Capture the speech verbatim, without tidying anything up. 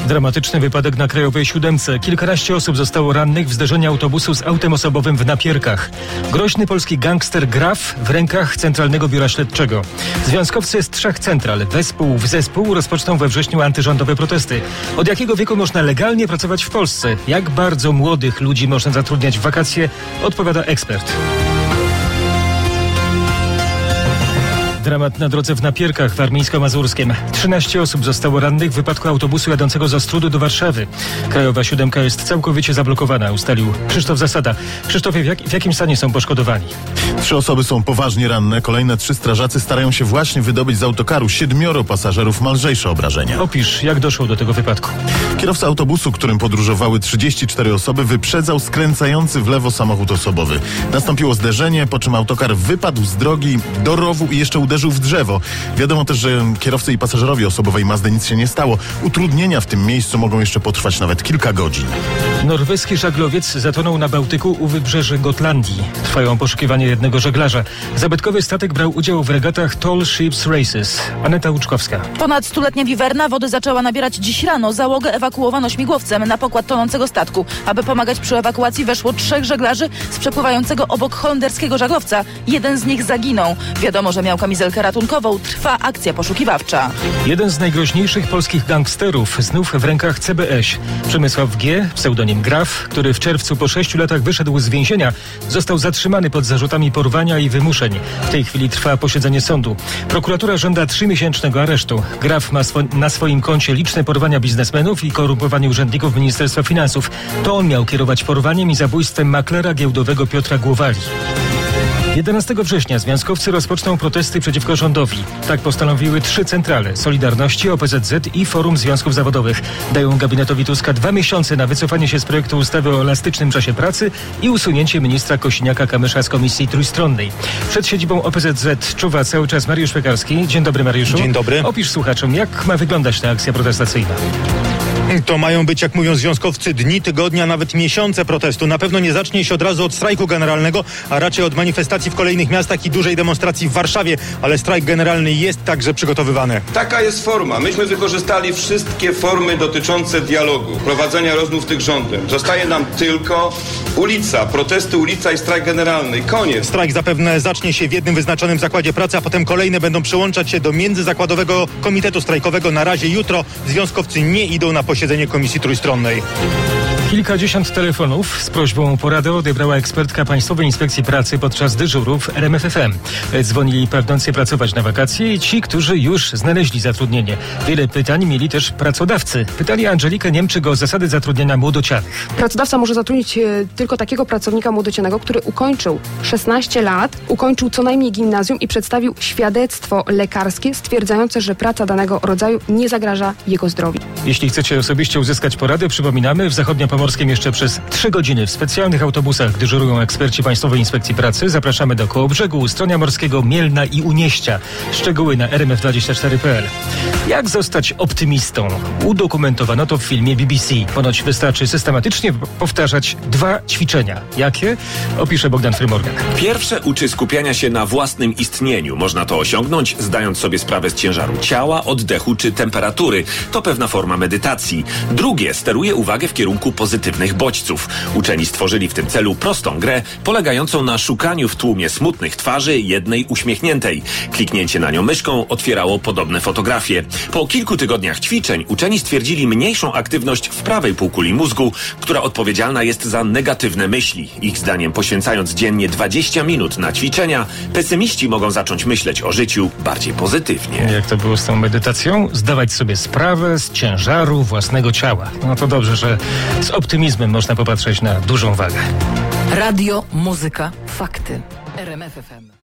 Dramatyczny wypadek na Krajowej Siódemce. Kilkanaście osób zostało rannych w zderzeniu autobusu z autem osobowym w Napierkach. Groźny polski gangster Graf w rękach Centralnego Biura Śledczego. Związkowcy z trzech central, wespół w zespół, rozpoczną we wrześniu antyrządowe protesty. Od jakiego wieku można legalnie pracować w Polsce? Jak bardzo młodych ludzi można zatrudniać w wakacje? Odpowiada ekspert. Dramat na drodze w Napierkach warmińsko-mazurskim. trzynaście osób zostało rannych w wypadku autobusu jadącego z Ostródy do Warszawy. Krajowa Siódemka jest całkowicie zablokowana, ustalił Krzysztof Zasada. Krzysztofie, w, jak, w jakim stanie są poszkodowani? Trzy osoby są poważnie ranne. Kolejne trzy strażacy starają się właśnie wydobyć z autokaru. Siedmioro pasażerów ma lżejsze obrażenia. Opisz, jak doszło do tego wypadku. Kierowca autobusu, którym podróżowały trzydzieści cztery osoby, wyprzedzał skręcający w lewo samochód osobowy. Nastąpiło zderzenie, po czym autokar wypadł z drogi do rowu i jeszcze uderzył w drzewo. Wiadomo też, że kierowcy i pasażerowi osobowej Mazdy nic się nie stało. Utrudnienia w tym miejscu mogą jeszcze potrwać nawet kilka godzin. Norweski żaglowiec zatonął na Bałtyku u wybrzeży Gotlandii. Trwają poszukiwania jednego żeglarza. Zabytkowy statek brał udział w regatach Tall Ships Races. Aneta Łuczkowska. Ponad stuletnia wiwerna wody zaczęła nabierać dziś rano. Załogę ewakuowano śmigłowcem na pokład tonącego statku. Aby pomagać przy ewakuacji weszło trzech żeglarzy z przepływającego obok holenderskiego żaglowca. Jeden z nich zaginął. Wiadomo, że miał kamizelkę ratunkową. Trwa akcja poszukiwawcza. Jeden z najgroźniejszych polskich gangsterów znów w rękach C B Ś. Przemysław G., pseudonim Graf, który w czerwcu po sześciu latach wyszedł z więzienia, został zatrzymany pod zarzutami porwania i wymuszeń. W tej chwili trwa posiedzenie sądu. Prokuratura żąda trzymiesięcznego aresztu. Graf ma swo- na swoim koncie liczne porwania biznesmenów i korumpowanie urzędników Ministerstwa Finansów. To on miał kierować porwaniem i zabójstwem maklera giełdowego Piotra Głowali. jedenastego września związkowcy rozpoczną protesty przeciwko rządowi. Tak postanowiły trzy centrale: Solidarności, O P Z Z i Forum Związków Zawodowych. Dają gabinetowi Tuska dwa miesiące na wycofanie się z projektu ustawy o elastycznym czasie pracy i usunięcie ministra Kosiniaka-Kamysza z komisji trójstronnej. Przed siedzibą O P Z Z czuwa cały czas Mariusz Piekarski. Dzień dobry, Mariuszu. Dzień dobry. Opisz słuchaczom, jak ma wyglądać ta akcja protestacyjna. To mają być, jak mówią związkowcy, dni, tygodnia, nawet miesiące protestu. Na pewno nie zacznie się od razu od strajku generalnego, a raczej od manifestacji w kolejnych miastach i dużej demonstracji w Warszawie. Ale strajk generalny jest także przygotowywany. Taka jest forma. Myśmy wykorzystali wszystkie formy dotyczące dialogu, prowadzenia rozmów tych rządem. Zostaje nam tylko ulica, protesty, ulica i strajk generalny. Koniec. Strajk zapewne zacznie się w jednym wyznaczonym zakładzie pracy, a potem kolejne będą przyłączać się do międzyzakładowego komitetu strajkowego. Na razie jutro związkowcy nie idą na posiedzenie komisji trójstronnej. Kilkadziesiąt telefonów z prośbą o poradę odebrała ekspertka Państwowej Inspekcji Pracy podczas dyżurów R M F F M. Dzwonili pragnący pracować na wakacje i ci, którzy już znaleźli zatrudnienie. Wiele pytań mieli też pracodawcy. Pytali Angelikę Niemczyk o zasady zatrudniania młodocianych. Pracodawca może zatrudnić e, tylko takiego pracownika młodocianego, który ukończył szesnaście lat, ukończył co najmniej gimnazjum i przedstawił świadectwo lekarskie stwierdzające, że praca danego rodzaju nie zagraża jego zdrowiu. Jeśli chcecie osobiście uzyskać poradę, przypominamy, w Zachodniopomorskiem jeszcze przez trzy godziny w specjalnych autobusach dyżurują eksperci Państwowej Inspekcji Pracy. Zapraszamy do Kołobrzegu, Ustronia Morskiego, Mielna i Unieścia. Szczegóły na r m f dwadzieścia cztery kropka p l. Jak zostać optymistą? Udokumentowano to w filmie B B C. Ponoć wystarczy systematycznie powtarzać dwa ćwiczenia. Jakie? Opisze Bogdan Frymorgan. Pierwsze uczy skupiania się na własnym istnieniu. Można to osiągnąć, zdając sobie sprawę z ciężaru ciała, oddechu czy temperatury. To pewna forma medytacji. Drugie steruje uwagę w kierunku pozytywnych bodźców. Uczeni stworzyli w tym celu prostą grę, polegającą na szukaniu w tłumie smutnych twarzy jednej uśmiechniętej. Kliknięcie na nią myszką otwierało podobne fotografie. Po kilku tygodniach ćwiczeń uczeni stwierdzili mniejszą aktywność w prawej półkuli mózgu, która odpowiedzialna jest za negatywne myśli. Ich zdaniem, poświęcając dziennie dwadzieścia minut na ćwiczenia, pesymiści mogą zacząć myśleć o życiu bardziej pozytywnie. Jak to było z tą medytacją? Zdawać sobie sprawę z ciężaru własnego ciała. No to dobrze, że z optymizmem można popatrzeć na dużą wagę. Radio, muzyka, fakty. R M F F M.